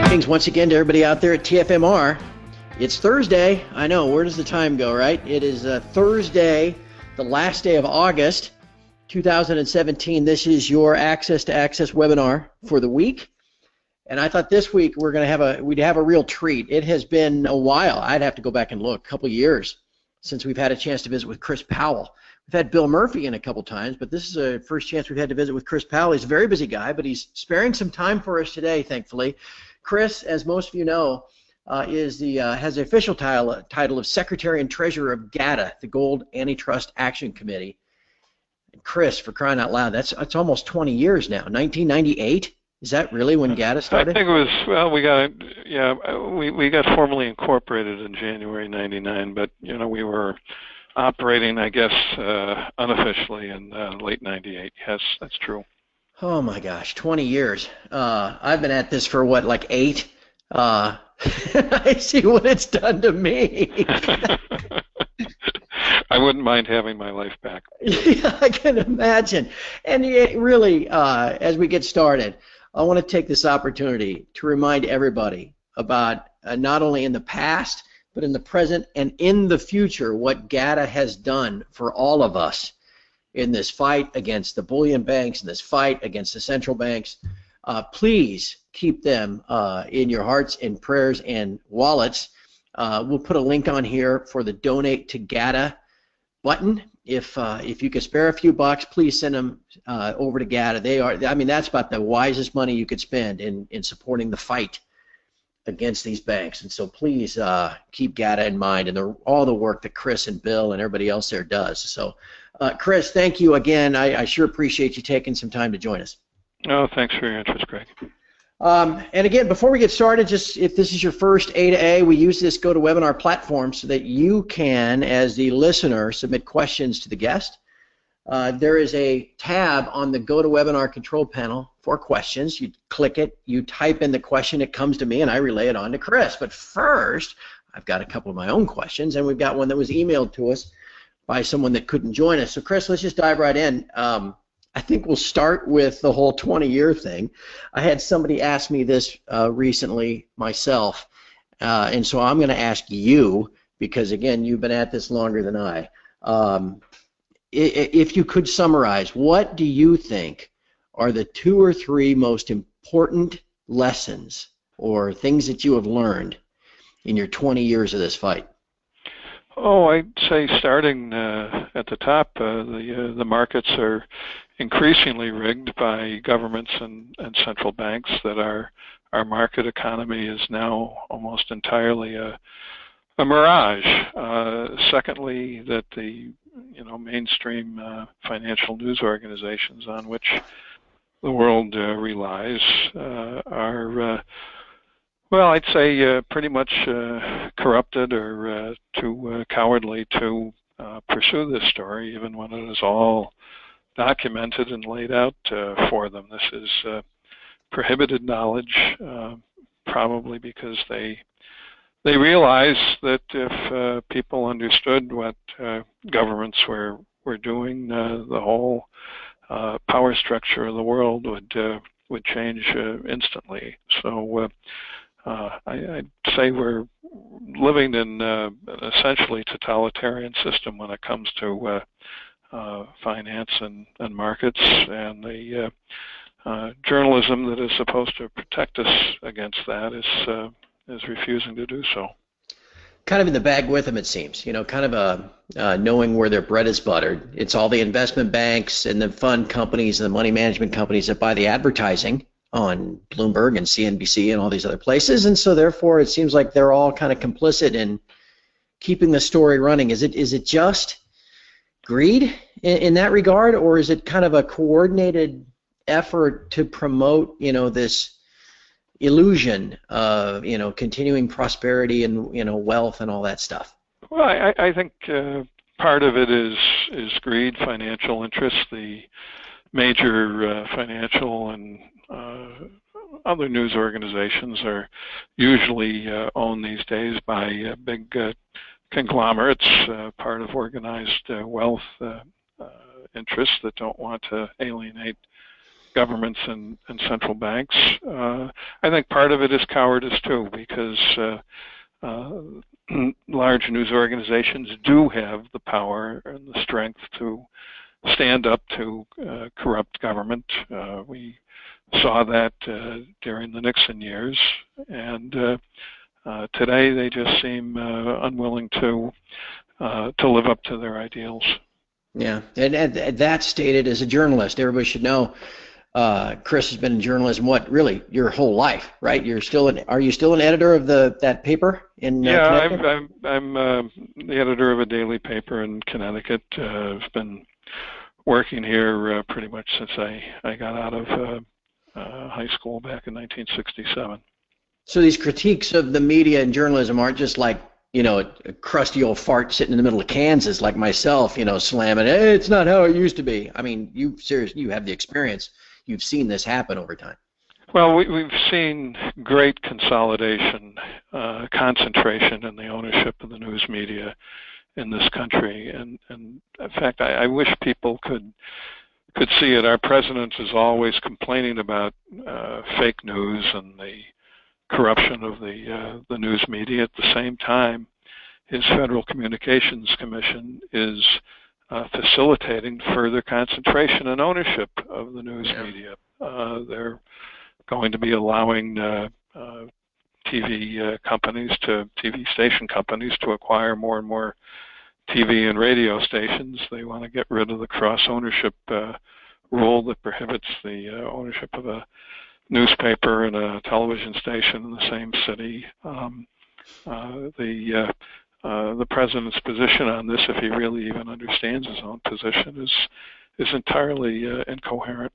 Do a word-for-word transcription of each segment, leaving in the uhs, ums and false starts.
Greetings once again to everybody out there at T F M R. It's Thursday. I know, where does the time go, right? It is uh, Thursday, the last day of August, two thousand seventeen. This is your Access to Access webinar for the week. And I thought this week we're going to have a we'd have a real treat. It has been a while. I'd have to go back and look, a couple years since we've had a chance to visit with Chris Powell. We've had Bill Murphy in a couple times, but this is the first chance we've had to visit with Chris Powell. He's a very busy guy, but he's sparing some time for us today, thankfully. Chris, as most of you know, uh, is the uh, has the official title title of Secretary and Treasurer of GATA, the Gold Antitrust Action Committee. And Chris, for crying out loud, that's that's almost twenty years now. nineteen ninety-eight. Is that really when GATA started? I think it was. Well, we got yeah, we we got formally incorporated in January ninety-nine, but you know we were operating, I guess, uh, unofficially in uh, late ninety-eight. Yes, that's true. Oh my gosh, twenty years. Uh, I've been at this for what, like eight? Uh, I see what it's done to me. I wouldn't mind having my life back. Yeah, I can imagine. And it really, uh, as we get started, I want to take this opportunity to remind everybody about uh, not only in the past, but in the present and in the future, what GATA has done for all of us in this fight against the bullion banks, in this fight against the central banks. Uh, please keep them uh, in your hearts and prayers and wallets. Uh, we'll put a link on here for the Donate to GATA button. If uh, if you could spare a few bucks, please send them uh, over to GATA. They are, I mean, that's about the wisest money you could spend in, in supporting the fight against these banks. And so please uh, keep GATA in mind and the, all the work that Chris and Bill and everybody else there does. So, uh, Chris, thank you again. I, I sure appreciate you taking some time to join us. Oh, thanks for your interest, Greg. Um, and again, before we get started, just if this is your first A to A, we use this GoToWebinar platform so that you can, as the listener, submit questions to the guest. Uh, there is a tab on the GoToWebinar control panel for questions. You click it, you type in the question, it comes to me, and I relay it on to Chris. But first, I've got a couple of my own questions, and we've got one that was emailed to us by someone that couldn't join us. So, Chris, let's just dive right in. Um, I think we'll start with the whole twenty-year thing. I had somebody ask me this uh, recently myself, uh, and so I'm going to ask you, because, again, you've been at this longer than I. Um, if you could summarize, what do you think are the two or three most important lessons or things that you have learned in your twenty years of this fight? Oh, I'd say starting uh, at the top, uh, the uh, the markets are increasingly rigged by governments and, and central banks. That our our market economy is now almost entirely a a mirage. Uh, secondly, that the you know mainstream uh, financial news organizations on which the world uh, relies uh, are uh, well, I'd say uh, pretty much uh, corrupted or uh, too uh, cowardly to uh, pursue this story, even when it is all documented and laid out uh, for them. This is uh, prohibited knowledge, uh, probably because they they realize that if uh, people understood what uh, governments were were doing, uh, the whole uh, power structure of the world would uh, would change uh, instantly. So. Uh, Uh, I, I'd say we're living in uh, an essentially totalitarian system when it comes to uh, uh, finance and, and markets, and the uh, uh, journalism that is supposed to protect us against that is uh, is refusing to do so. Kind of in the bag with them, it seems. You know, kind of a uh, knowing where their bread is buttered. It's all the investment banks and the fund companies and the money management companies that buy the advertising on Bloomberg and C N B C and all these other places, and so therefore it seems like they're all kind of complicit in keeping the story running. Is it is it just greed in, in that regard, or is it kind of a coordinated effort to promote, you know, this illusion of, you know, continuing prosperity and, you know, wealth and all that stuff? Well, I, I think uh, part of it is is greed, financial interests. The major uh, financial and uh, other news organizations are usually uh, owned these days by uh, big uh, conglomerates, uh, part of organized uh, wealth uh, uh, interests that don't want to alienate governments and, and central banks. Uh, I think part of it is cowardice too, because uh, uh, large news organizations do have the power and the strength to stand up to uh, corrupt government. Uh, we saw that uh, during the Nixon years, and uh, uh, today they just seem uh, unwilling to uh, to live up to their ideals. Yeah, and, and that's stated as a journalist. Everybody should know. Uh, Chris has been in journalism, what, really, your whole life, right? You're still an, are you still an editor of the that paper in uh, yeah, Connecticut? I'm, I'm, I'm uh, the editor of a daily paper in Connecticut. Uh, I've been working here uh, pretty much since I, I got out of uh, uh, high school back in nineteen sixty-seven. So these critiques of the media and journalism aren't just like, you know, a, a crusty old fart sitting in the middle of Kansas like myself, you know, slamming, hey, it's not how it used to be. I mean, you seriously, you have the experience. You've seen this happen over time. Well, we, we've seen great consolidation, uh, concentration in the ownership of the news media in this country, and, and in fact, I, I wish people could could see it. Our president is always complaining about uh, fake news and the corruption of the uh, the news media. At the same time, his Federal Communications Commission is Uh, facilitating further concentration and ownership of the news yeah. media. Uh, they're going to be allowing uh, uh, T V uh, companies to T V station companies to acquire more and more T V and radio stations. They want to get rid of the cross ownership uh, rule that prohibits the uh, ownership of a newspaper and a television station in the same city. Um, uh, the uh, Uh, the president's position on this, if he really even understands his own position, is is entirely uh, incoherent.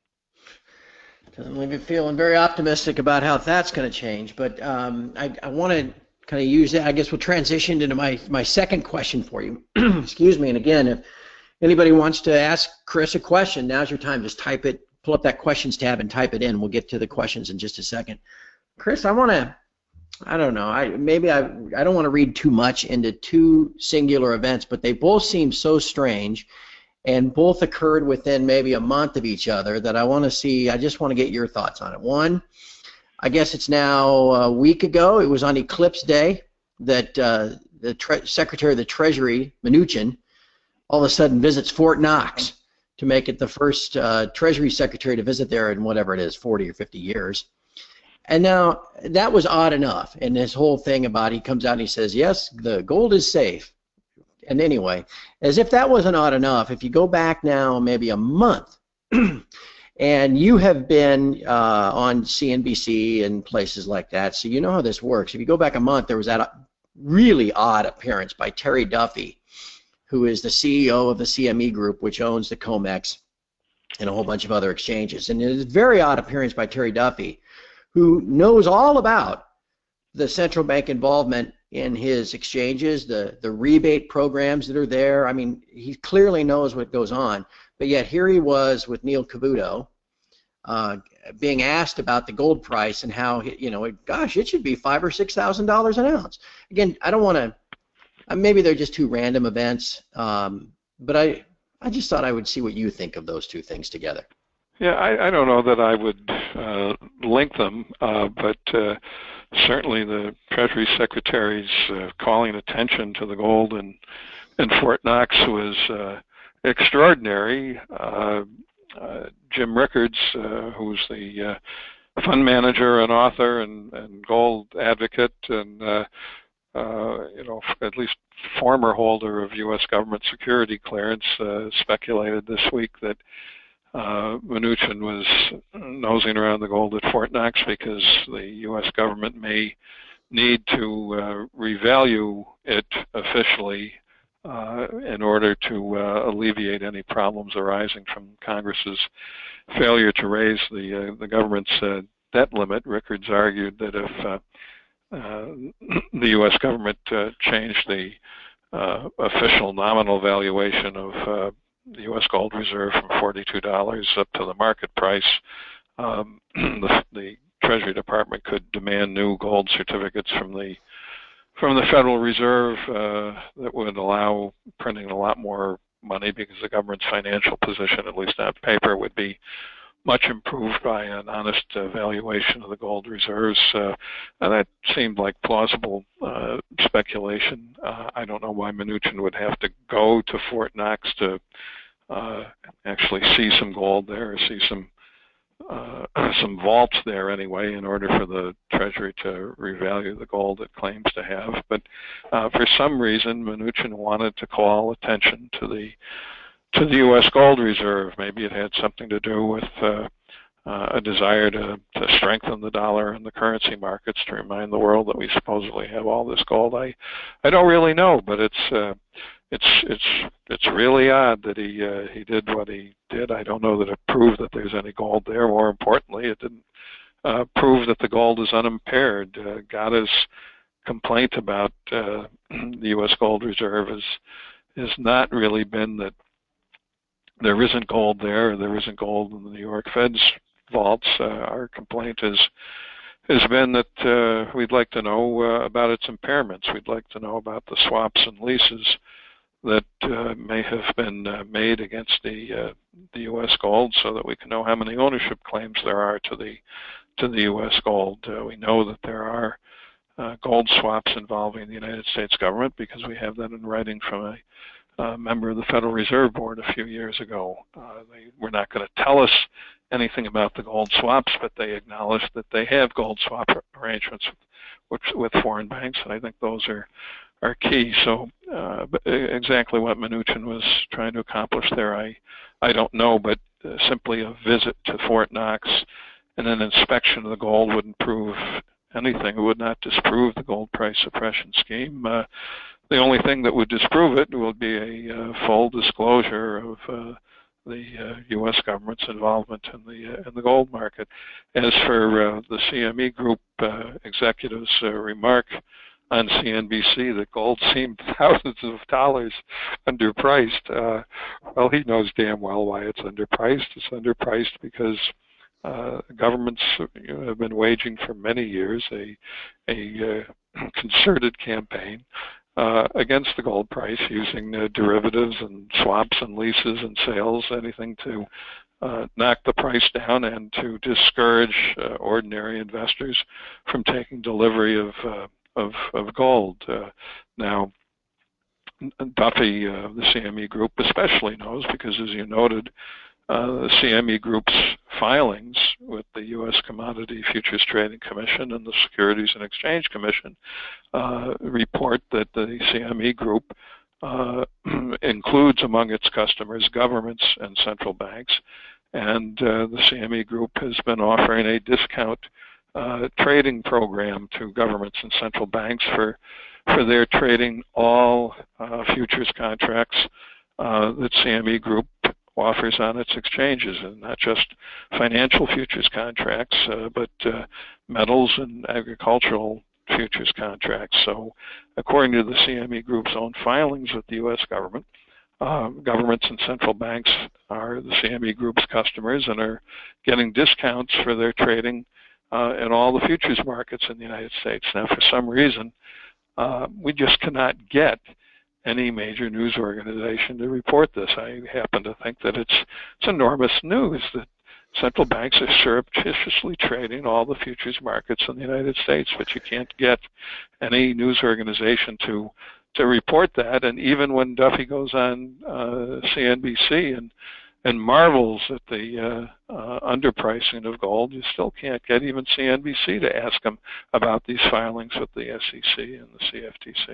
Doesn't leave you feeling very optimistic about how that's going to change. But um, I, I want to kind of use that. I guess we'll transition into my, my second question for you. Excuse me. And again, if anybody wants to ask Chris a question, now's your time. Just type it, pull up that questions tab and type it in. We'll get to the questions in just a second. Chris, I want to I don't know. I maybe I I don't want to read too much into two singular events, but they both seem so strange, and both occurred within maybe a month of each other that I want to see. I just want to get your thoughts on it. One, I guess it's now a week ago. It was on Eclipse Day that uh, the tre Secretary of the Treasury, Mnuchin, all of a sudden visits Fort Knox to make it the first uh, Treasury Secretary to visit there in whatever it is, forty or fifty years. And now, that was odd enough, and this whole thing about he comes out and he says, yes, the gold is safe. And anyway, as if that wasn't odd enough, if you go back now maybe a month, and you have been uh, on C N B C and places like that, so you know how this works. If you go back a month, there was that really odd appearance by Terry Duffy, who is the C E O of the C M E Group, which owns the COMEX and a whole bunch of other exchanges. And it is a very odd appearance by Terry Duffy, who knows all about the central bank involvement in his exchanges, the, the rebate programs that are there. I mean, he clearly knows what goes on, but yet here he was with Neil Cavuto uh, being asked about the gold price and how, you know, gosh, it should be five or six thousand dollars an ounce. Again, I don't want to, maybe they're just two random events, um, but I, I just thought I would see what you think of those two things together. Yeah, I, I don't know that I would uh, link them, uh, but uh, certainly the Treasury Secretary's uh, calling attention to the gold in, in Fort Knox was uh, extraordinary. Uh, uh, Jim Rickards, uh, who's the uh, fund manager and author and, and gold advocate and uh, uh, you know, at least former holder of U S government security clearance, uh, speculated this week that Uh, Mnuchin was nosing around the gold at Fort Knox because the U S government may need to uh, revalue it officially uh, in order to uh, alleviate any problems arising from Congress's failure to raise the uh, the government's uh, debt limit. Rickards argued that if uh, uh, the U S government uh, changed the uh, official nominal valuation of uh, the U S gold reserve from forty-two dollars up to the market price, um, the, the Treasury Department could demand new gold certificates from the from the Federal Reserve uh, that would allow printing a lot more money because the government's financial position, at least on paper, would be much improved by an honest uh, valuation of the gold reserves. Uh, and that seemed like plausible uh, speculation. Uh, I don't know why Mnuchin would have to go to Fort Knox to uh, actually see some gold there, or see some uh, some vaults there anyway, in order for the Treasury to revalue the gold it claims to have. But uh, for some reason, Mnuchin wanted to call attention to the to the U S gold reserve. Maybe it had something to do with uh, uh, a desire to, to strengthen the dollar and the currency markets, to remind the world that we supposedly have all this gold. I, I don't really know, but it's uh, it's it's it's really odd that he uh, he did what he did. I don't know that it proved that there's any gold there. More importantly, it didn't uh, prove that the gold is unimpaired. Uh, Gatta's complaint about uh, the U S gold reserve is has not really been that there isn't gold there, or there isn't gold in the New York Fed's vaults. Uh, our complaint is has been that uh, we'd like to know uh, about its impairments. We'd like to know about the swaps and leases that uh, may have been uh, made against the uh, the U S gold, so that we can know how many ownership claims there are to the to the U S gold. Uh, we know that there are uh, gold swaps involving the United States government, because we have that in writing from a Uh, member of the Federal Reserve Board a few years ago. Uh, they were not going to tell us anything about the gold swaps, but they acknowledged that they have gold swap arrangements with, with foreign banks, and I think those are are key. So uh, exactly what Mnuchin was trying to accomplish there, I I don't know, but uh, simply a visit to Fort Knox and an inspection of the gold wouldn't prove anything. It would not disprove the gold price suppression scheme. Uh, The only thing that would disprove it will be a uh, full disclosure of uh, the uh, U S government's involvement in the uh, in the gold market. As for uh, the C M E Group uh, executives' uh, remark on C N B C that gold seemed thousands of dollars underpriced, uh, well, he knows damn well why it's underpriced. It's underpriced because uh, governments you know, have been waging for many years a a uh, concerted campaign Uh, against the gold price, using uh, derivatives and swaps and leases and sales, anything to uh, knock the price down and to discourage uh, ordinary investors from taking delivery of uh, of, of gold. Uh, now, Duffy, uh, the C M E Group, especially knows, because as you noted, uh, the C M E Group's filings with the U S Commodity Futures Trading Commission and the Securities and Exchange Commission uh, report that the C M E Group uh, includes among its customers governments and central banks, and uh, the C M E Group has been offering a discount uh, trading program to governments and central banks for for their trading all uh, futures contracts uh, that C M E Group offers on its exchanges, and not just financial futures contracts, uh, but uh, metals and agricultural futures contracts. So according to the C M E Group's own filings with the U S government, uh, governments and central banks are the C M E Group's customers and are getting discounts for their trading uh, in all the futures markets in the United States. Now, for some reason, uh, we just cannot get any major news organization to report this. I happen to think that it's, it's enormous news that central banks are surreptitiously trading all the futures markets in the United States, but you can't get any news organization to to report that. And even when Duffy goes on uh, C N B C and and marvels at the uh, uh, underpricing of gold, you still can't get even C N B C to ask him about these filings with the S E C and the C F T C.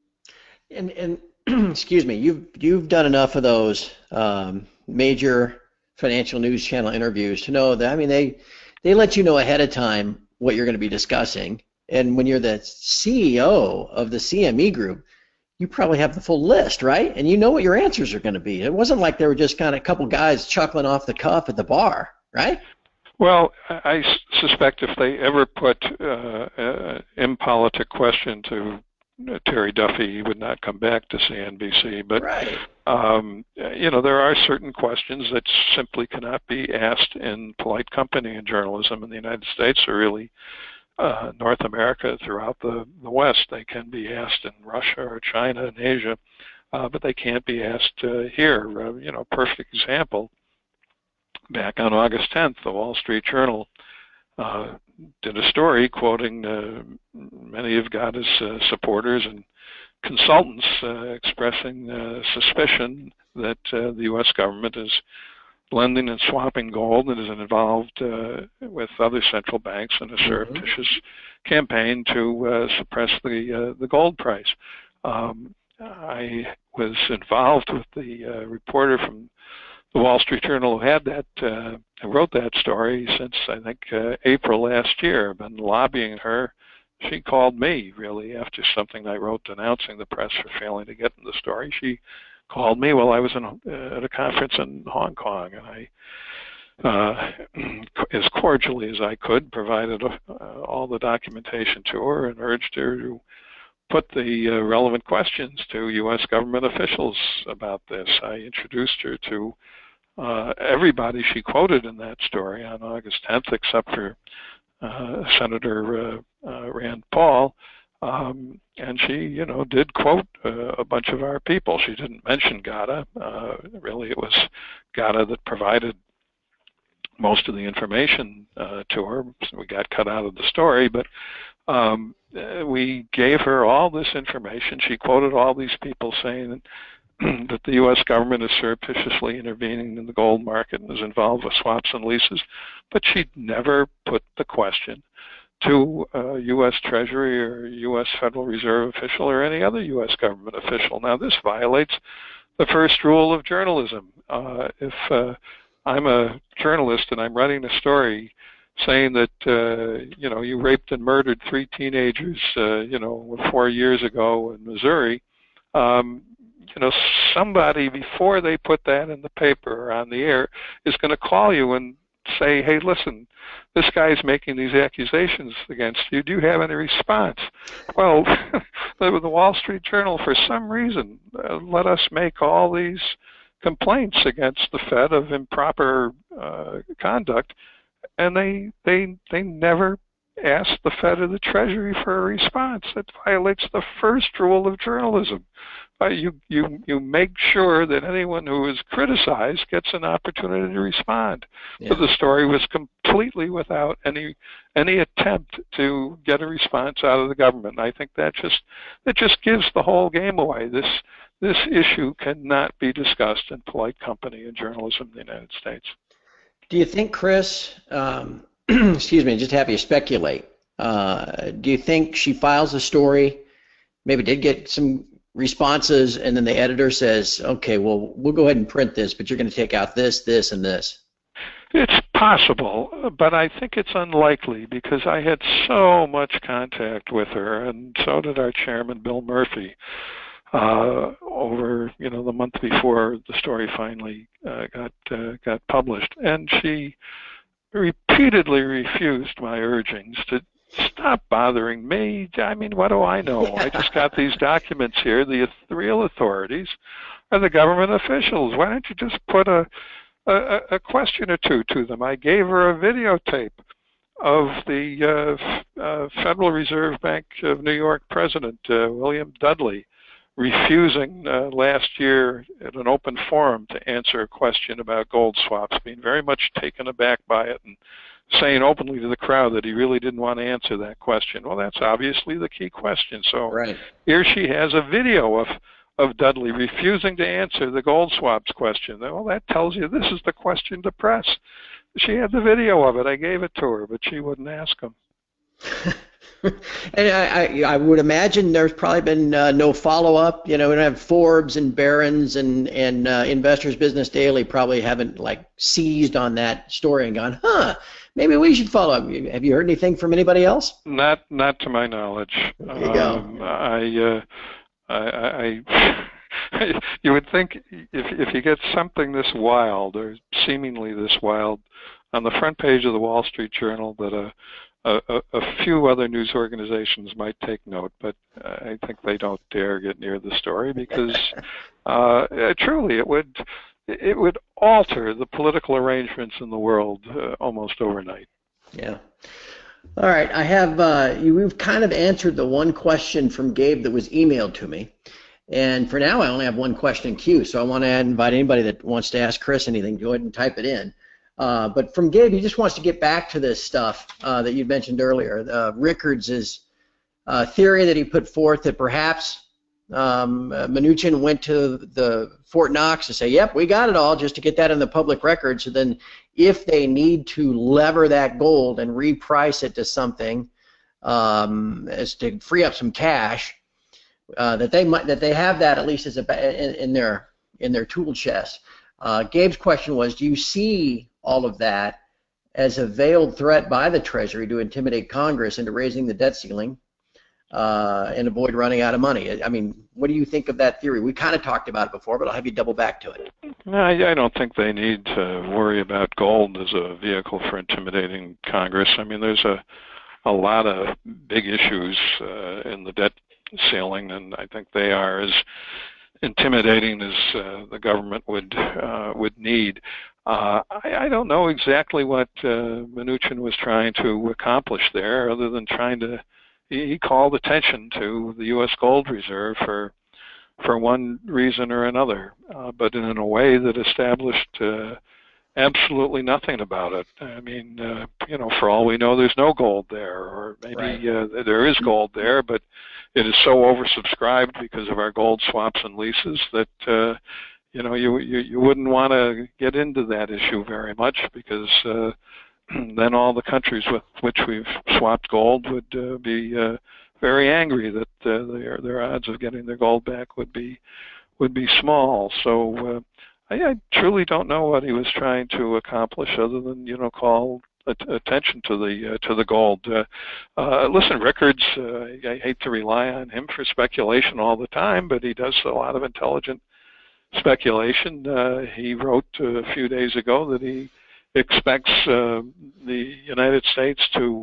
And, and excuse me, you've you've done enough of those um, major financial news channel interviews to know that, I mean, they they let you know ahead of time what you're going to be discussing, and when you're the C E O of the C M E Group, you probably have the full list, right? And you know what your answers are going to be. It wasn't like they were just kind of a couple guys chuckling off the cuff at the bar, right? Well, I suspect if they ever put uh, an impolitic question to Terry Duffy, he would not come back to C N B C. But right. um, you know, there are certain questions that simply cannot be asked in polite company in journalism in the United States, or really uh, North America, throughout the, the West. They can be asked in Russia or China and Asia, uh, but they can't be asked uh, here. Uh, you know, perfect example. back on August tenth, the Wall Street Journal uh, did a story quoting uh, many of Gatta's uh, supporters and consultants uh, expressing uh, suspicion that uh, the U S government is lending and swapping gold and is involved uh, with other central banks in a surreptitious mm-hmm. campaign to uh, suppress the uh, the gold price. Um, I was involved with the uh, reporter from the Wall Street Journal who had that, uh, who wrote that story since I think uh, April last year. I've been lobbying her. She called me really after something I wrote denouncing the press for failing to get in the story. She called me while I was in, uh, at a conference in Hong Kong, and I, uh, as cordially as I could, provided uh, all the documentation to her and urged her to put the uh, relevant questions to U S government officials about this. I introduced her to uh, everybody she quoted in that story on August tenth, except for uh, Senator uh, uh, Rand Paul. Um, and she, you know, did quote uh, a bunch of our people. She didn't mention Gatta. Uh, really, it was Gatta that provided most of the information uh, to her. So we got cut out of the story, but um, we gave her all this information. She quoted all these people saying that the U S government is surreptitiously intervening in the gold market and is involved with swaps and leases, but she never put the question to a U S Treasury or U S Federal Reserve official or any other U S government official. Now, this violates the first rule of journalism. Uh, if uh, I'm a journalist and I'm writing a story saying that, uh, you know, you raped and murdered three teenagers, uh, you know, four years ago in Missouri, um, you know, somebody before they put that in the paper or on the air is going to call you and say, hey, listen, this guy's making these accusations against you. Do you have any response? Well, the Wall Street Journal, for some reason, uh, let us make all these complaints against the Fed of improper uh, conduct, and they they they never asked the Fed or the Treasury for a response. That violates the first rule of journalism. Uh, you you you make sure that anyone who is criticized gets an opportunity to respond. Yeah. But the story was completely without any any attempt to get a response out of the government. And I think that just that just gives the whole game away. This this issue cannot be discussed in polite company in journalism in the United States. Do you think, Chris? Um, excuse me, just have you speculate. Uh, do you think she files a story, maybe did get some responses, and then the editor says, okay, well, we'll go ahead and print this, but you're going to take out this, this, and this? It's possible, but I think it's unlikely because I had so much contact with her, and so did our chairman, Bill Murphy, uh, over, you know, the month before the story finally uh, got uh, got published. And she repeatedly refused my urgings to stop bothering me. I mean, what do I know? Yeah. I just got these documents here. The real authorities are the government officials. Why don't you just put a, a, a question or two to them? I gave her a videotape of the uh, uh, Federal Reserve Bank of New York president, uh, William Dudley, refusing uh, last year at an open forum to answer a question about gold swaps, being very much taken aback by it and saying openly to the crowd that he really didn't want to answer that question. Well, that's obviously the key question. So right. Here she has a video of, of Dudley refusing to answer the gold swaps question. Well, that tells you this is the question to press. She had the video of it. I gave it to her, but she wouldn't ask him. And I, I, I would imagine there's probably been uh, no follow-up. You know, we don't have Forbes and Barron's and, and uh, Investors Business Daily probably haven't, like, seized on that story and gone, huh, maybe we should follow up. Have you heard anything from anybody else? Not not to my knowledge. There you go. Um, I, uh, I, I, you would think if, if you get something this wild or seemingly this wild on the front page of the Wall Street Journal that a A, a few other news organizations might take note, but I think they don't dare get near the story because uh, truly it would it would alter the political arrangements in the world uh, almost overnight. Yeah. All right. I have uh, you, we've kind of answered the one question from Gabe that was emailed to me, and for now I only have one question in queue. So I want to invite anybody that wants to ask Chris anything, go ahead and type it in. Uh, but from Gabe, he just wants to get back to this stuff uh, that you mentioned earlier. Uh, Rickards' uh, theory that he put forth that perhaps um, uh, Mnuchin went to the Fort Knox to say, yep, we got it all, just to get that in the public record. So then if they need to lever that gold and reprice it to something um, as to free up some cash, uh, that they might, that they have that at least as a, in, in their in their tool chest. Uh, Gabe's question was, do you see all of that as a veiled threat by the Treasury to intimidate Congress into raising the debt ceiling uh, and avoid running out of money? I mean, what do you think of that theory? We kind of talked about it before, but I'll have you double back to it. No, I, I don't think they need to worry about gold as a vehicle for intimidating Congress. I mean, there's a, a lot of big issues uh, in the debt ceiling, and I think they are as intimidating as uh, the government would uh, would need. Uh, I, I don't know exactly what uh, Mnuchin was trying to accomplish there, other than trying to. He, he called attention to the U S gold reserve for for one reason or another, uh, but in a way that established uh, absolutely nothing about it. I mean, uh, you know, for all we know, there's no gold there, or maybe right. uh, there is gold there, but it is so oversubscribed because of our gold swaps and leases that uh, you know you, you you wouldn't want to get into that issue very much, because uh, then all the countries with which we've swapped gold would uh, be uh, very angry that uh, their their odds of getting their gold back would be would be small. So uh, I, I truly don't know what he was trying to accomplish, other than you know call attention to the uh, to the gold. Uh, uh, listen, Rickards, uh, I hate to rely on him for speculation all the time, but he does a lot of intelligent speculation. Uh, he wrote uh, a few days ago that he expects uh, the United States to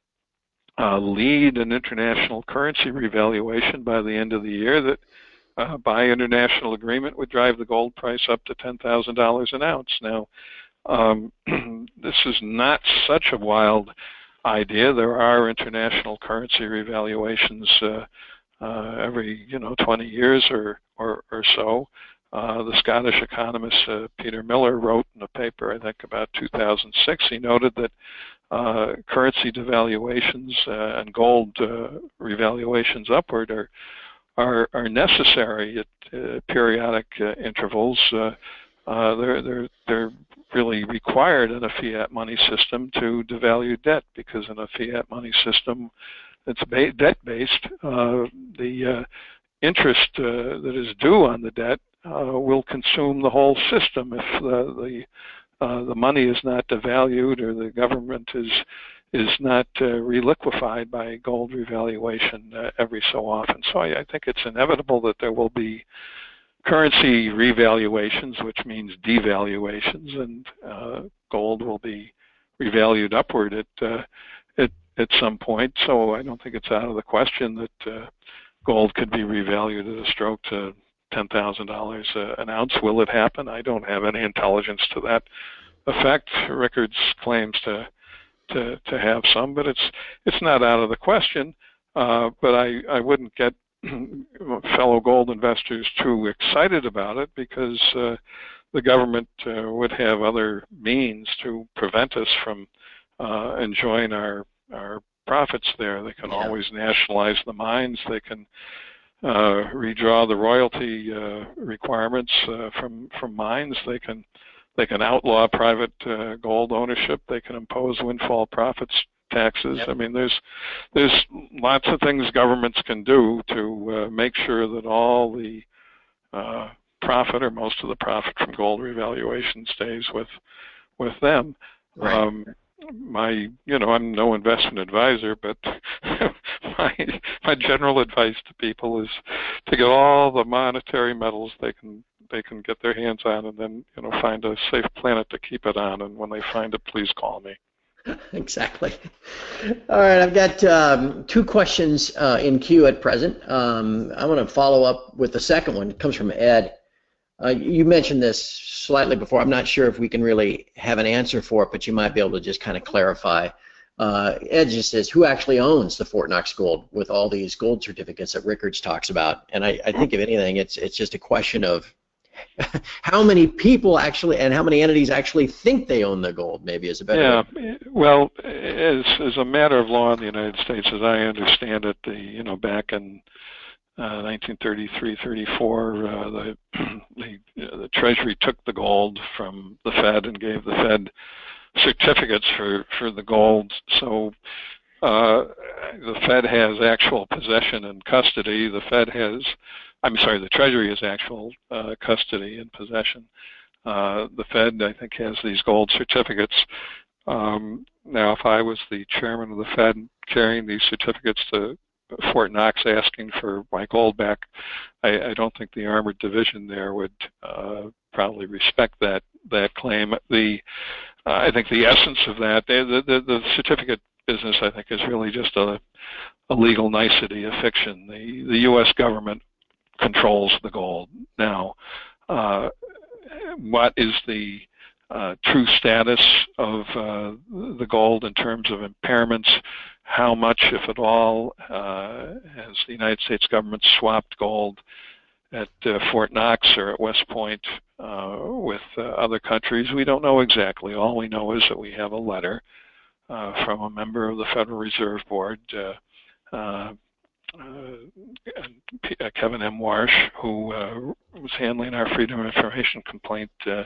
uh, lead an international currency revaluation by the end of the year that uh, by international agreement would drive the gold price up to ten thousand dollars an ounce. Now, Um, this is not such a wild idea. There are international currency revaluations uh, uh, every, you know, twenty years or or, or so. Uh, the Scottish economist uh, Peter Miller wrote in a paper, I think, about two thousand six. He noted that uh, currency devaluations uh, and gold uh, revaluations upward are are, are necessary at uh, periodic uh, intervals. Uh, uh, they're they're they're really required in a fiat money system to devalue debt, because in a fiat money system that's ba- debt-based, uh, the uh, interest uh, that is due on the debt uh, will consume the whole system if the the, uh, the money is not devalued, or the government is is not uh, reliquefied by gold revaluation uh, every so often. So I, I think it's inevitable that there will be currency revaluations, which means devaluations, and uh, gold will be revalued upward at, uh, at at some point. So I don't think it's out of the question that uh, gold could be revalued at a stroke to ten thousand dollars an ounce. Will it happen? I don't have any intelligence to that effect. Rickards claims to to to have some, but it's it's not out of the question. Uh, but I I wouldn't get fellow gold investors too excited about it, because uh, the government uh, would have other means to prevent us from uh, enjoying our our profits there. They can yeah. always nationalize the mines. They can uh, redraw the royalty uh, requirements uh, from from mines. They can they can outlaw private uh, gold ownership. They can impose windfall profits taxes. Yep. I mean, there's there's lots of things governments can do to uh, make sure that all the uh, profit, or most of the profit from gold revaluation, stays with with them. Right. Um, my, you know, I'm no investment advisor, but my my general advice to people is to get all the monetary metals they can they can get their hands on, and then you know find a safe planet to keep it on. And when they find it, please call me. Exactly. All right, I've got um, two questions uh, in queue at present. Um, I want to follow up with the second one. It comes from Ed. Uh, you mentioned this slightly before. I'm not sure if we can really have an answer for it, but you might be able to just kind of clarify. Uh, Ed just says, who actually owns the Fort Knox gold with all these gold certificates that Rickards talks about? And I, I think, if anything, it's it's just a question of how many people actually and how many entities actually think they own the gold, maybe is a better Yeah, way. well, as, as a matter of law in the United States, as I understand it, the you know back in uh, nineteen thirty-three, thirty-four, uh, the, the, the Treasury took the gold from the Fed and gave the Fed certificates for, for the gold. So uh, the Fed has actual possession and custody. The Fed has, I'm sorry, the Treasury has actual uh, custody and possession. Uh, the Fed, I think, has these gold certificates. Um, now, if I was the chairman of the Fed carrying these certificates to Fort Knox asking for my gold back, I, I don't think the Armored Division there would uh, probably respect that that claim. The uh, I think the essence of that, the, the, the certificate business, I think, is really just a, a legal nicety, a fiction. The, the U S government controls the gold. Now, uh, what is the uh, true status of uh, the gold in terms of impairments? How much, if at all, uh, has the United States government swapped gold at uh, Fort Knox or at West Point uh, with uh, other countries? We don't know exactly. All we know is that we have a letter uh, from a member of the Federal Reserve Board, uh, uh, uh, Kevin M. Warsh, who uh, was handling our Freedom of Information complaint, uh,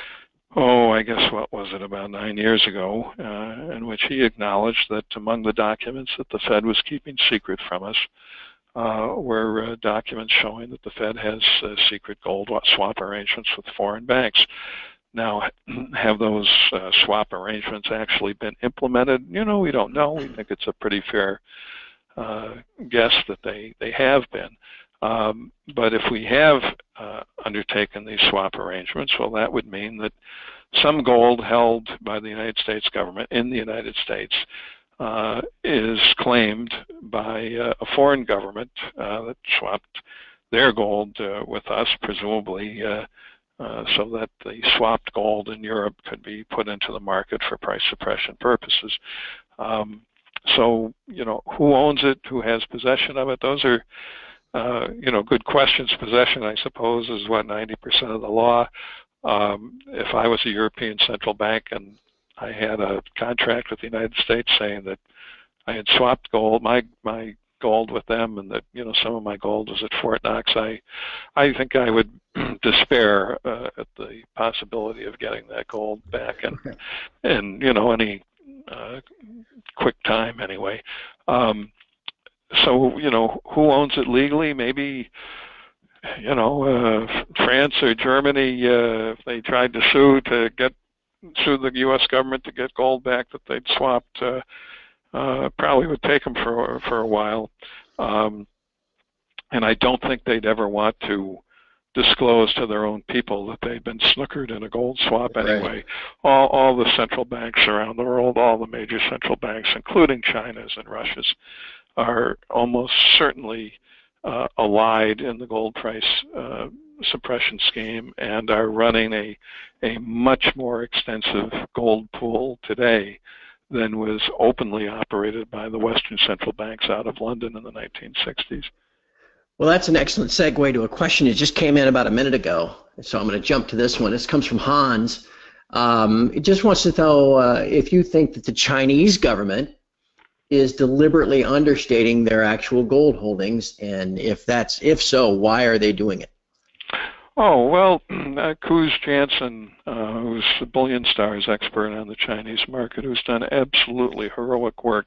oh, I guess, what was it, about nine years ago, uh, in which he acknowledged that among the documents that the Fed was keeping secret from us uh, were uh, documents showing that the Fed has uh, secret gold swap arrangements with foreign banks. Now, have those uh, swap arrangements actually been implemented? You know, we don't know. We think it's a pretty fair uh, guess that they, they have been. Um, but if we have uh, undertaken these swap arrangements, well, that would mean that some gold held by the United States government in the United States uh, is claimed by uh, a foreign government uh, that swapped their gold uh, with us, presumably uh, uh, so that the swapped gold in Europe could be put into the market for price suppression purposes. Um, so, you know, who owns it? Who has possession of it? Those are Uh, you know, good questions. Possession, I suppose, is what, ninety percent of the law. Um, if I was a European central bank and I had a contract with the United States saying that I had swapped gold, my my gold with them, and that, you know, some of my gold was at Fort Knox, I I think I would despair uh, at the possibility of getting that gold back, and Okay. and you know, any uh, quick time anyway. Um, So, you know, who owns it legally? Maybe, you know, uh, France or Germany, uh, if they tried to sue to get, sue the U S government to get gold back that they'd swapped, uh, uh, probably would take them for, for a while. Um, and I don't think they'd ever want to disclose to their own people that they'd been snookered in a gold swap anyway. Right. All, all the central banks around the world, all the major central banks, including China's and Russia's, are almost certainly uh, allied in the gold price uh, suppression scheme and are running a, a much more extensive gold pool today than was openly operated by the Western central banks out of London in the nineteen sixties. Well, that's an excellent segue to a question that just came in about a minute ago. So I'm going to jump to this one. This comes from Hans. Um, it just wants to know uh, if you think that the Chinese government is deliberately understating their actual gold holdings, and if that's if so, why are they doing it? Oh, well, uh, Kuz Jansen, uh, who's the Bullion Stars expert on the Chinese market, who's done absolutely heroic work,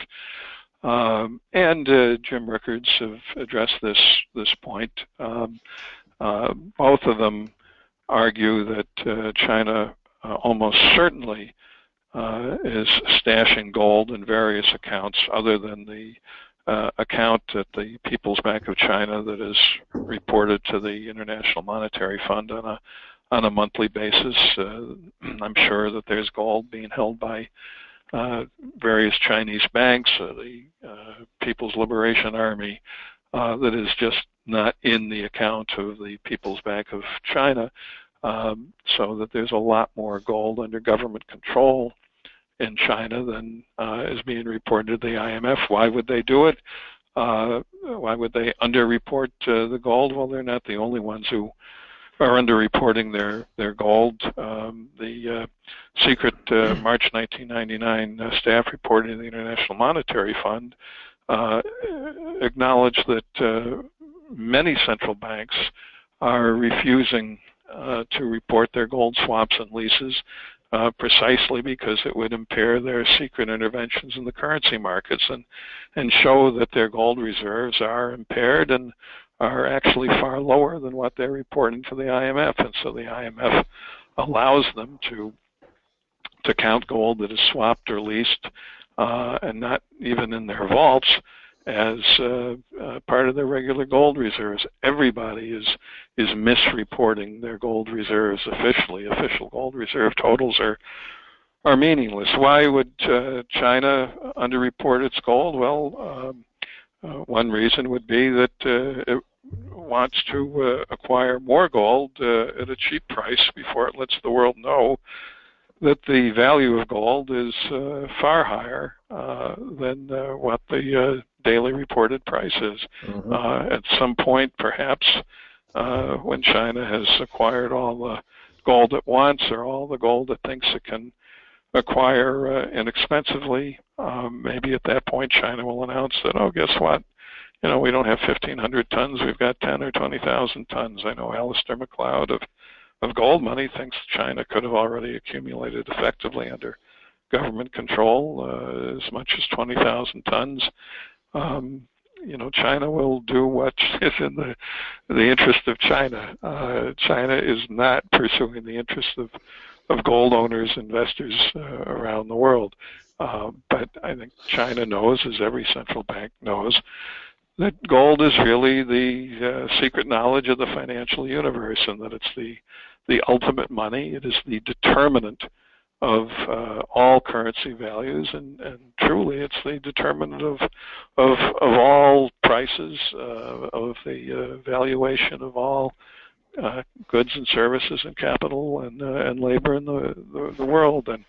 um, and uh, Jim Rickards have addressed this this point. Um, uh, both of them argue that uh, China uh, almost certainly Uh, is stashing gold in various accounts other than the uh, account at the People's Bank of China that is reported to the International Monetary Fund on a on a monthly basis. Uh, I'm sure that there's gold being held by uh, various Chinese banks, uh, the uh, People's Liberation Army, uh, that is just not in the account of the People's Bank of China, um, so that there's a lot more gold under government control in China than uh, is being reported to the I M F. Why would they do it? Uh, why would they underreport uh, the gold? Well, they're not the only ones who are underreporting their their gold. Um, the uh, secret uh, March nineteen ninety-nine uh, staff report in the International Monetary Fund uh, acknowledged that uh, many central banks are refusing uh, to report their gold swaps and leases uh, precisely because it would impair their secret interventions in the currency markets and and show that their gold reserves are impaired and are actually far lower than what they're reporting to the I M F. And so the I M F allows them to to count gold that is swapped or leased uh, and not even in their vaults as uh, uh, part of their regular gold reserves. Everybody is is misreporting their gold reserves officially. Official gold reserve totals are are meaningless. Why would uh, China underreport its gold? Well, um, uh, one reason would be that uh, it wants to uh, acquire more gold uh, at a cheap price before it lets the world know that the value of gold is uh, far higher uh, than uh, what the uh, daily reported price is. Mm-hmm. Uh, at some point, perhaps, uh, when China has acquired all the gold it wants or all the gold it thinks it can acquire uh, inexpensively, um, maybe at that point China will announce that, oh, guess what? You know, we don't have fifteen hundred tons, we've got ten or twenty thousand tons. I know Alistair MacLeod of of gold money thinks China could have already accumulated effectively under government control uh, as much as twenty thousand tons. Um, you know, China will do what is in the the interest of China. Uh, China is not pursuing the interests of, of gold owners, investors uh, around the world. Uh, but I think China knows, as every central bank knows, that gold is really the uh, secret knowledge of the financial universe, and that it's the the ultimate money. It is the determinant of uh, all currency values, and, and truly it's the determinant of of, of all prices, uh, of the uh, valuation of all uh, goods and services and capital and uh, and labor in the, the, the world. And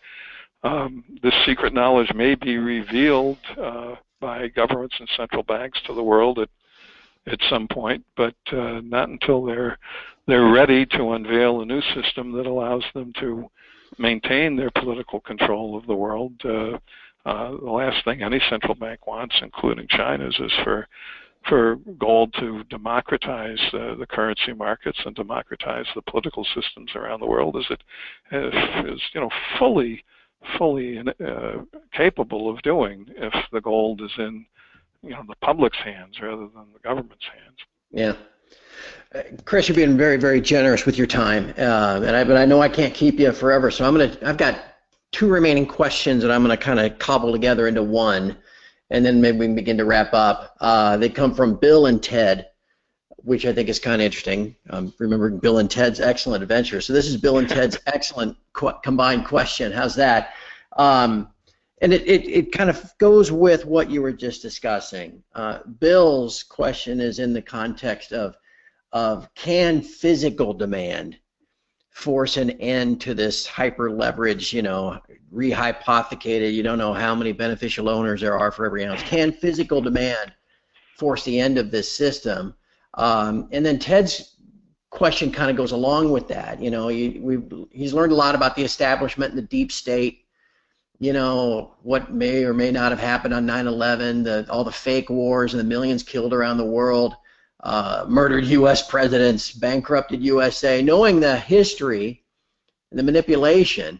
um, this secret knowledge may be revealed uh, by governments and central banks to the world at at some point, but uh, not until they're they're ready to unveil a new system that allows them to maintain their political control of the world. Uh, uh, the last thing any central bank wants, including China's, is for for gold to democratize uh, the currency markets and democratize the political systems around the world, as it is, you know, fully fully uh, capable of doing if the gold is in, you know, the public's hands rather than the government's hands. Yeah. Uh, Chris, you're being very, very generous with your time, uh, and I, but I know I can't keep you forever, so I'm gonna. I've got two remaining questions that I'm gonna kind of cobble together into one, and then maybe we can begin to wrap up. Uh, they come from Bill and Ted, which I think is kind of interesting. Um, remembering Bill and Ted's Excellent Adventure. So this is Bill and Ted's excellent qu- combined question. How's that? Um, And it, it, it kind of goes with what you were just discussing. Uh, Bill's question is in the context of, of can physical demand force an end to this hyper-leveraged, you know, rehypothecated, you don't know how many beneficial owners there are for every ounce. Can physical demand force the end of this system? Um, and then Ted's question kind of goes along with that. You know, he, we've, he's learned a lot about the establishment and the deep state. You know, what may or may not have happened on nine eleven, the, all the fake wars and the millions killed around the world, uh, murdered U S presidents, bankrupted U S A. Knowing the history and the manipulation,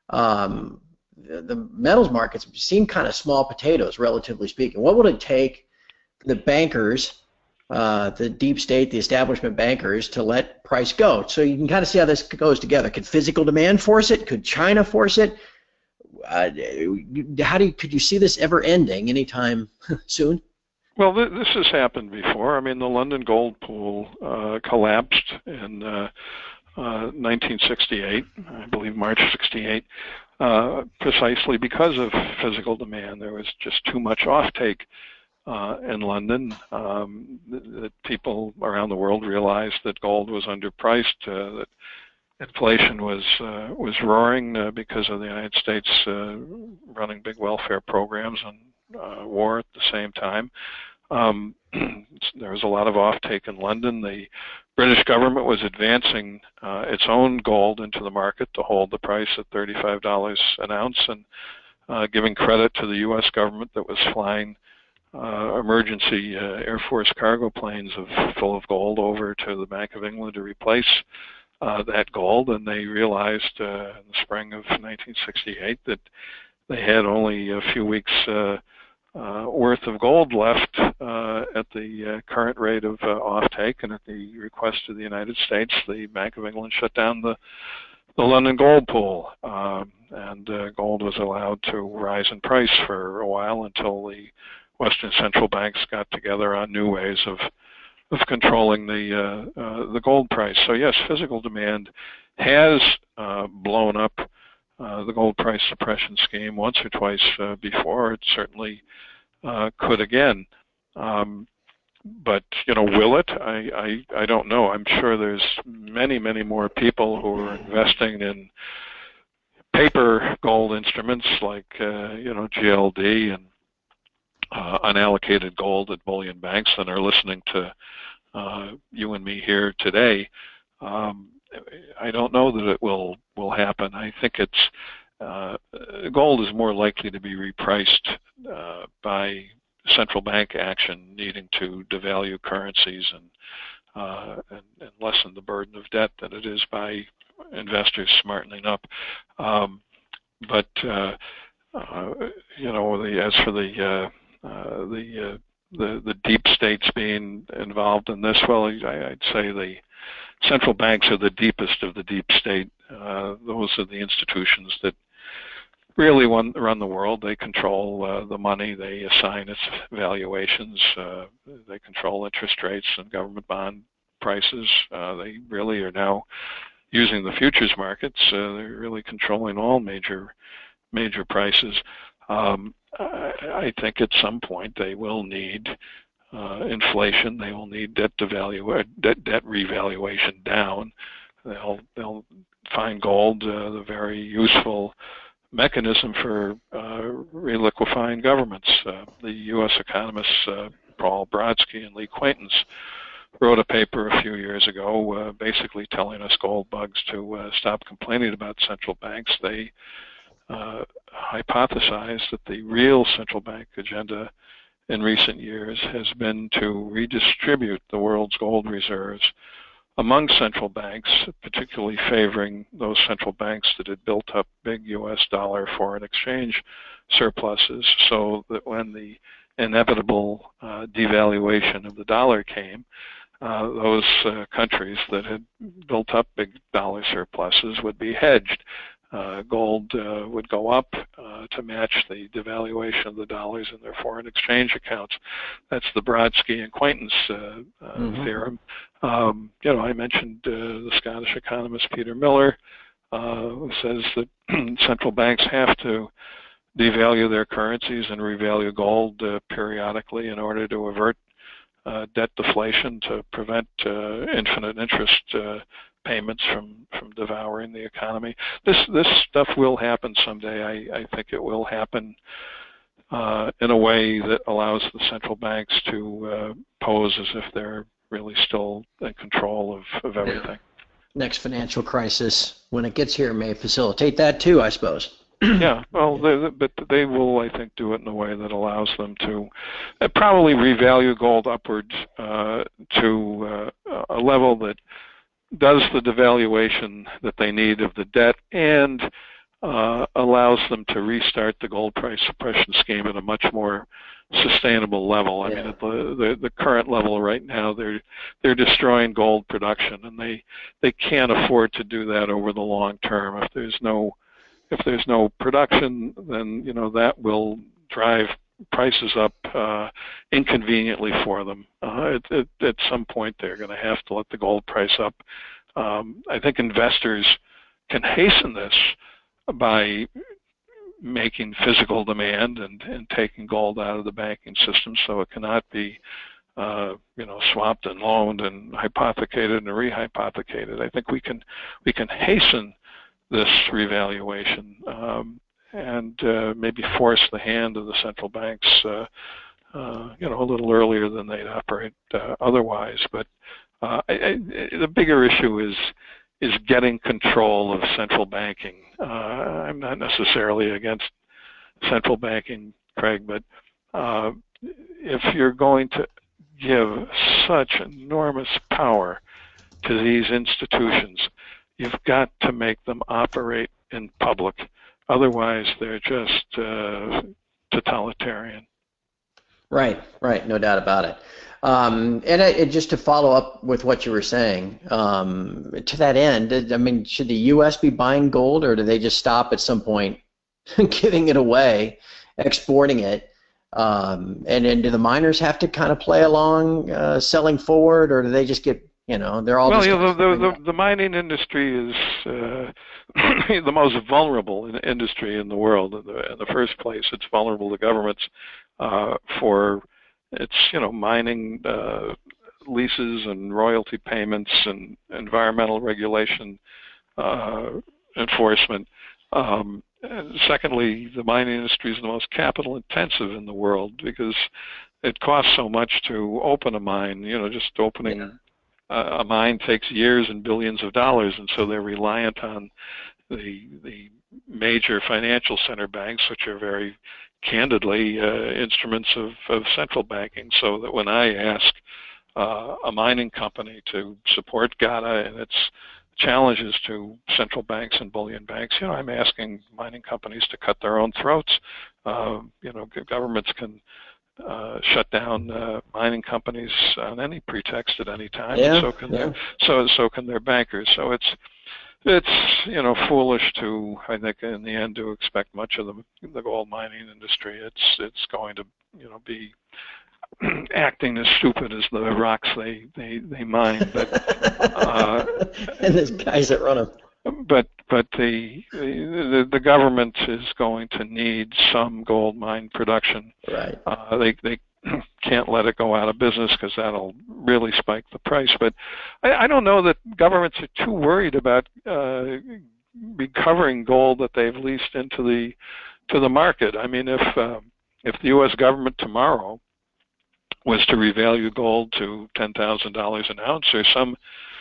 um, the, the metals markets seem kind of small potatoes, relatively speaking. What would it take the bankers, uh, the deep state, the establishment bankers, to let price go? So you can kind of see how this goes together. Could physical demand force it? Could China force it? Uh, how do you, could you see this ever ending anytime soon? Well, th- this has happened before. I mean, the London Gold Pool uh, collapsed in uh, uh, nineteen sixty-eight, I believe March sixty-eight, uh, precisely because of physical demand. There was just too much offtake uh, in London. Um, that people around the world realized that gold was underpriced, uh, that inflation was uh, was roaring uh, because of the United States uh, running big welfare programs and uh, war at the same time. Um, there was a lot of offtake in London. The British government was advancing uh, its own gold into the market to hold the price at thirty-five dollars an ounce, and uh, giving credit to the U S government that was flying uh, emergency uh, Air Force cargo planes of, full of gold over to the Bank of England to replace uh, that gold. And they realized uh, in the spring of nineteen sixty-eight that they had only a few weeks uh, uh, worth of gold left uh, at the uh, current rate of uh, offtake, and at the request of the United States, the Bank of England shut down the, the London Gold Pool, um, and uh, gold was allowed to rise in price for a while until the Western central banks got together on new ways of of controlling the uh, uh, the gold price. So yes, physical demand has uh, blown up Uh, the gold price suppression scheme once or twice uh, before. It certainly uh, could again. Um, but, you know, will it? I, I, I don't know. I'm sure there's many, many more people who are investing in paper gold instruments like, uh, you know, G L D and uh, unallocated gold at bullion banks than are listening to uh, you and me here today. Um, I don't know that it will will happen. I think it's uh, gold is more likely to be repriced uh, by central bank action needing to devalue currencies and, uh, and and lessen the burden of debt than it is by investors smartening up. Um, but uh, uh, you know, the, as for the uh, uh, the, uh, the the deep states being involved in this, well, I, I'd say the central banks are the deepest of the deep state. Uh, those are the institutions that really run, run the world. They control uh, the money. They assign its valuations. Uh, they control interest rates and government bond prices. Uh, they really are now using the futures markets. Uh, they're really controlling all major major prices. Um, I, I think at some point they will need Uh, inflation. They will need debt devalue, debt, debt revaluation down. They'll they'll find gold uh, the very useful mechanism for uh, reliquefying governments. Uh, the U S economists uh, Paul Brodsky and Lee Quaintance wrote a paper a few years ago, uh, basically telling us gold bugs to uh, stop complaining about central banks. They uh, hypothesized that the real central bank agenda in recent years has been to redistribute the world's gold reserves among central banks, particularly favoring those central banks that had built up big U S dollar foreign exchange surpluses, so that when the inevitable uh, devaluation of the dollar came, uh, those uh, countries that had built up big dollar surpluses would be hedged. Uh, gold uh, would go up uh, to match the devaluation of the dollars in their foreign exchange accounts. That's the Brodsky and Quaintance uh, uh, mm-hmm. theorem. Um, you know, I mentioned uh, the Scottish economist Peter Miller, uh, who says that central banks have to devalue their currencies and revalue gold uh, periodically in order to avert uh, debt deflation, to prevent uh, infinite interest uh, payments from, from devouring the economy. This this stuff will happen someday. I, I think it will happen uh, in a way that allows the central banks to uh, pose as if they're really still in control of, of everything. Yeah. Next financial crisis, when it gets here, may facilitate that too, I suppose. Yeah, well, they, but they will, I think, do it in a way that allows them to uh, probably revalue gold upwards uh, to uh, a level that does the devaluation that they need of the debt and uh, allows them to restart the gold price suppression scheme at a much more sustainable level. I yeah. mean, at the, the the current level right now, they're they're destroying gold production, and they they can't afford to do that over the long term. If there's no if there's no production, then you know that will drive prices up uh, inconveniently for them. Uh, it, it, at some point, they're going to have to let the gold price up. Um, I think investors can hasten this by making physical demand and, and taking gold out of the banking system, so it cannot be, uh, you know, swapped and loaned and hypothecated and rehypothecated. I think we can we can hasten this revaluation. Um, and uh, maybe force the hand of the central banks uh, uh, you know, a little earlier than they'd operate uh, otherwise. But uh, I, I, the bigger issue is is getting control of central banking. Uh, I'm not necessarily against central banking, Craig, but uh, if you're going to give such enormous power to these institutions, you've got to make them operate in public. Otherwise, they're just uh, totalitarian. Right, right, no doubt about it. Um, and, I, and just to follow up with what you were saying, um, to that end, I mean, should the U S be buying gold, or do they just stop at some point giving it away, exporting it? Um, and, and do the miners have to kind of play along, uh, selling forward, or do they just get, you know, they're all well, just you know, the, the, the mining industry is uh, the most vulnerable in industry in the world. In the, in the first place, it's vulnerable to governments uh, for its, you know, mining uh, leases and royalty payments and environmental regulation uh, enforcement. Um, and secondly, the mining industry is the most capital intensive in the world because it costs so much to open a mine. You know, just opening. Yeah. Uh, a mine takes years and billions of dollars, and so they're reliant on the the major financial center banks, which are very candidly uh, instruments of, of central banking. So that when I ask uh, a mining company to support Gata and its challenges to central banks and bullion banks, you know, I'm asking mining companies to cut their own throats. Uh, you know, governments can Uh, shut down uh, mining companies on any pretext at any time, yeah, and so can yeah. their so so can their bankers. So it's it's you know foolish to, I think, in the end, to expect much of the the gold mining industry. It's it's going to you know be acting as stupid as the rocks they they they mine. But uh, and there's guys that run them. But but the, the the government is going to need some gold mine production. Right. Uh, they they can't let it go out of business because that'll really spike the price. But I, I don't know that governments are too worried about uh, recovering gold that they've leased into the to the market. I mean, if uh, if the U S government tomorrow was to revalue gold to ten thousand dollars an ounce or some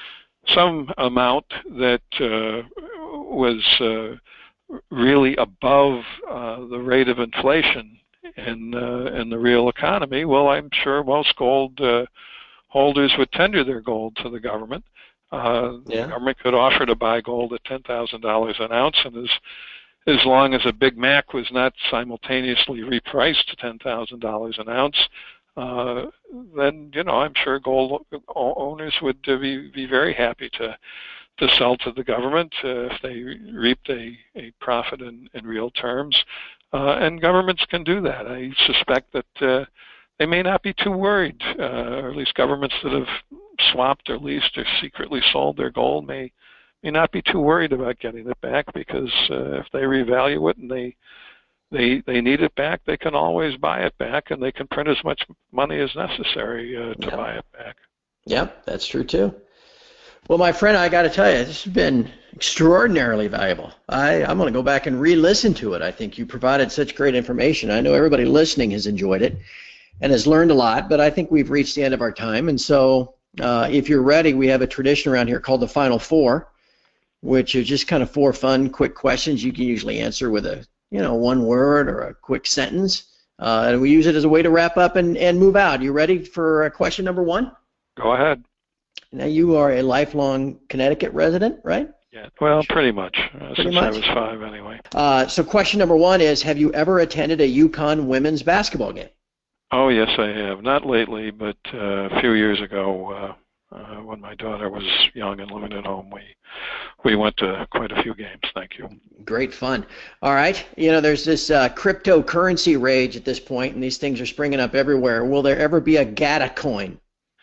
some amount that uh, was uh, really above uh, the rate of inflation in uh, in the real economy, well, I'm sure most gold uh, holders would tender their gold to the government. Uh, yeah. The government could offer to buy gold at ten thousand dollars an ounce, and as as long as a Big Mac was not simultaneously repriced to ten thousand dollars an ounce, Uh, then you know I'm sure gold owners would uh, be be very happy to to sell to the government uh, if they reaped a, a profit in, in real terms, uh, and governments can do that. I suspect that uh, they may not be too worried, uh, or at least governments that have swapped or leased or secretly sold their gold may may not be too worried about getting it back, because uh, if they revalue it and they They they need it back, they can always buy it back, and they can print as much money as necessary uh, to yep. buy it back. Yep, that's true too. Well, my friend, I got to tell you, this has been extraordinarily valuable. I, I'm going to go back and re-listen to it. I think you provided such great information. I know everybody listening has enjoyed it and has learned a lot, but I think we've reached the end of our time. And so uh, if you're ready, we have a tradition around here called the Final Four, which are just kind of four fun, quick questions you can usually answer with a you know, one word or a quick sentence. Uh, and we use it as a way to wrap up and, and move out. You ready for uh, question number one? Go ahead. Now, you are a lifelong Connecticut resident, right? Yeah, well, pretty much. Uh, pretty since much? I was five, anyway. Uh, so question number one is, have you ever attended a UConn women's basketball game? Oh, yes, I have. Not lately, but uh, a few years ago, uh, uh, when my daughter was young and living at home, we we went to quite a few games. Thank you. Great fun. All right. You know, there's this uh, cryptocurrency rage at this point, and these things are springing up everywhere. Will there ever be a Gata coin?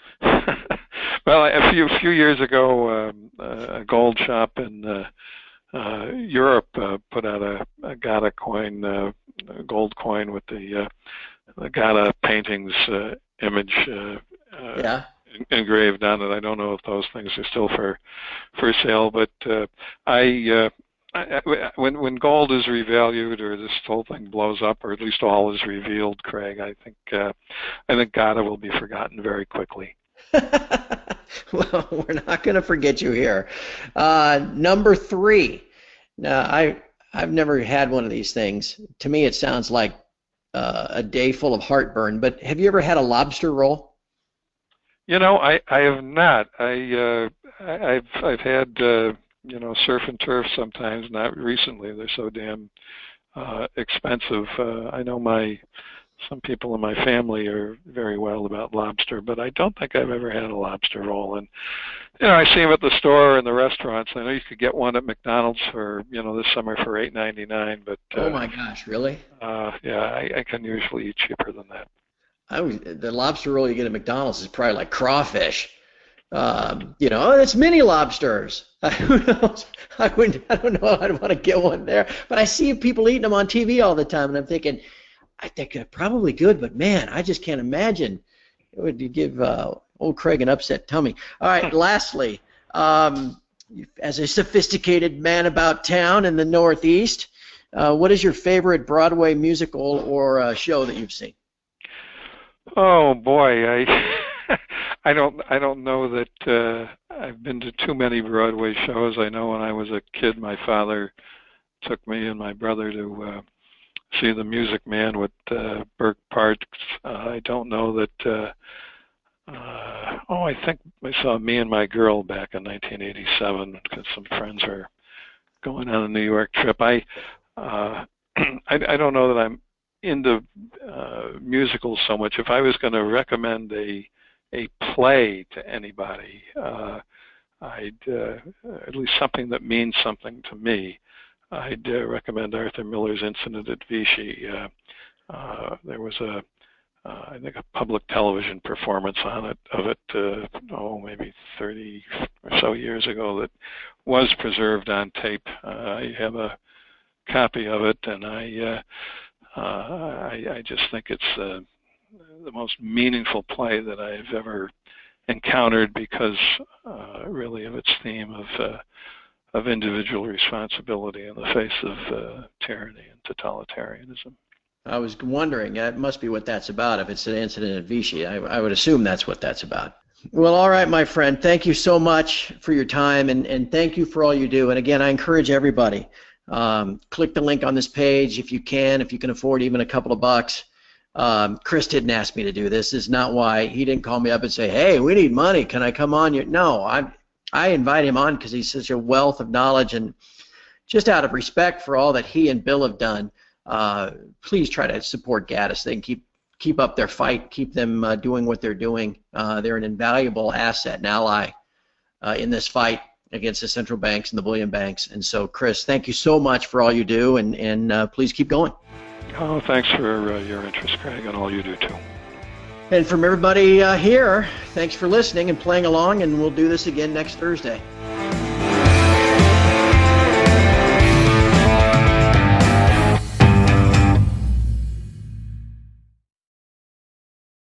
Well, a few few years ago, um, a gold shop in uh, uh, Europe uh, put out a, a Gata coin, uh, a gold coin with the, uh, the Gata paintings uh, image. Uh, uh, yeah. engraved on it. I don't know if those things are still for for sale, but uh, I uh, I, I, when when gold is revalued, or this whole thing blows up, or at least all is revealed, Craig, I think uh, I think Gada will be forgotten very quickly. Well, we're not going to forget you here. Uh, number three. Now, I I've never had one of these things. To me, it sounds like uh, a day full of heartburn. But have you ever had a lobster roll? You know, I, I have not. I, uh, I I've I've had uh, you know, surf and turf sometimes. Not recently. They're so damn uh, expensive. Uh, I know my some people in my family are very wild about lobster, but I don't think I've ever had a lobster roll. And you know, I see them at the store and the restaurants. I know you could get one at McDonald's for, you know, this summer for eight ninety-nine. But uh, oh my gosh, really? Uh, yeah, I, I can usually eat cheaper than that. I was, the lobster roll you get at McDonald's is probably like crawfish. Um, you know, it's mini lobsters. Who knows? I wouldn't. I don't know. I'd want to get one there. But I see people eating them on T V all the time, and I'm thinking, I think they're probably good, but man, I just can't imagine it would give uh, old Craig an upset tummy. All right. Lastly, um, as a sophisticated man about town in the Northeast, uh, what is your favorite Broadway musical or uh, show that you've seen? Oh boy, I I don't I don't know that uh, I've been to too many Broadway shows. I know when I was a kid, my father took me and my brother to uh, see The Music Man with uh, Burke Parks. Uh, I don't know that. Uh, uh, oh, I think I saw Me and My Girl back in nineteen eighty-seven because some friends were going on a New York trip. I uh, I, I don't know that I'm into uh, musicals so much. If I was going to recommend a a play to anybody, uh, I'd uh, at least something that means something to me. I'd uh, recommend Arthur Miller's Incident at Vichy. Uh, uh, there was a, uh, I think, a public television performance on it of it, uh, oh, maybe thirty or so years ago that was preserved on tape. Uh, I have a copy of it, and I, uh, uh, I, I just think it's uh, the most meaningful play that I've ever encountered because, uh, really, of its theme of uh, of individual responsibility in the face of uh, tyranny and totalitarianism. I was wondering, that must be what that's about. If it's an incident at Vichy, I, I would assume that's what that's about. Well, all right, my friend, thank you so much for your time, and, and thank you for all you do. And again, I encourage everybody, um, click the link on this page if you can, if you can afford even a couple of bucks. Um, Chris didn't ask me to do this. This is not why. He didn't call me up and say, hey, we need money. Can I come on? You? No, I I invite him on because he's such a wealth of knowledge, and just out of respect for all that he and Bill have done, uh, please try to support Gaddis. They can keep keep up their fight, keep them uh, doing what they're doing. Uh, they're an invaluable asset and ally uh, in this fight against the central banks and the bullion banks. And so, Chris, thank you so much for all you do, and, and uh, please keep going. Oh, thanks for uh, your interest, Craig, and all you do, too. And from everybody uh, here, thanks for listening and playing along, and we'll do this again next Thursday.